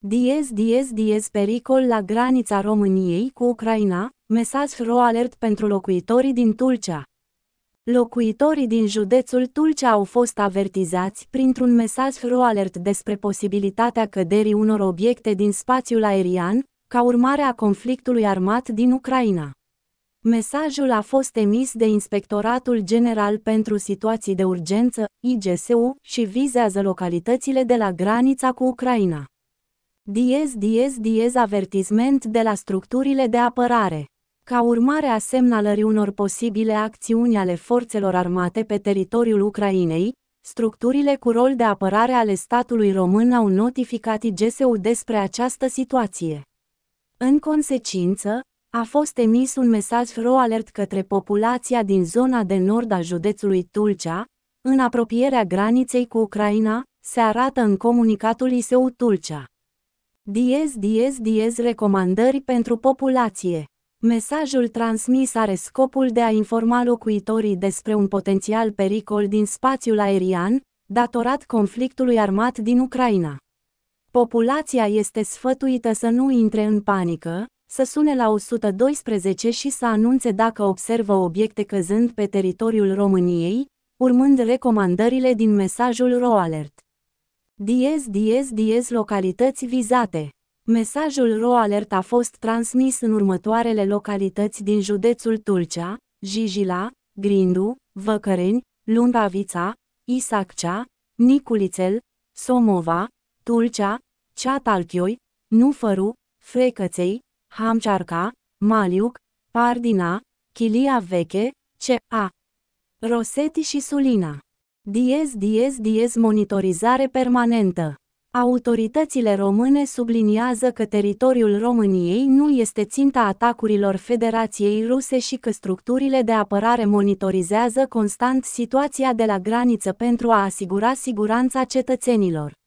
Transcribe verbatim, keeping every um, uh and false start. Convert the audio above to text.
Diez diez diez pericol la granița României cu Ucraina, mesaj ro-alert pentru locuitorii din Tulcea. Locuitorii din județul Tulcea au fost avertizați printr-un mesaj ro-alert despre posibilitatea căderii unor obiecte din spațiul aerian, ca urmare a conflictului armat din Ucraina. Mesajul a fost emis de Inspectoratul General pentru Situații de Urgență, I G S U, și vizează localitățile de la granița cu Ucraina. Diez diez diez avertisment de la structurile de apărare. Ca urmare a semnalării unor posibile acțiuni ale forțelor armate pe teritoriul Ucrainei, structurile cu rol de apărare ale statului român au notificat I G S U despre această situație. În consecință, a fost emis un mesaj ro-alert către populația din zona de nord a județului Tulcea, în apropierea graniței cu Ucraina, se arată în comunicatul I S U Tulcea. Diez diez diez recomandări pentru populație. Mesajul transmis are scopul de a informa locuitorii despre un potențial pericol din spațiul aerian, datorat conflictului armat din Ucraina. Populația este sfătuită să nu intre în panică, să sune la o sută doisprezece și să anunțe dacă observă obiecte căzând pe teritoriul României, urmând recomandările din mesajul ro-alert. Diez diez diez localități vizate. Mesajul ro-alert a fost transmis în următoarele localități din județul Tulcea: Jijila, Grindu, Văcăreni, Lungavița, Isaccea, Niculițel, Somova, Tulcea, Ceatalchioi, Nufăru, Frecăței, Hamcearca, Maliuc, Pardina, Chilia Veche, C A Roseti și Sulina. Diez diez diez monitorizare permanentă. Autoritățile române subliniază că teritoriul României nu este ținta atacurilor Federației Ruse și că structurile de apărare monitorizează constant situația de la graniță pentru a asigura siguranța cetățenilor.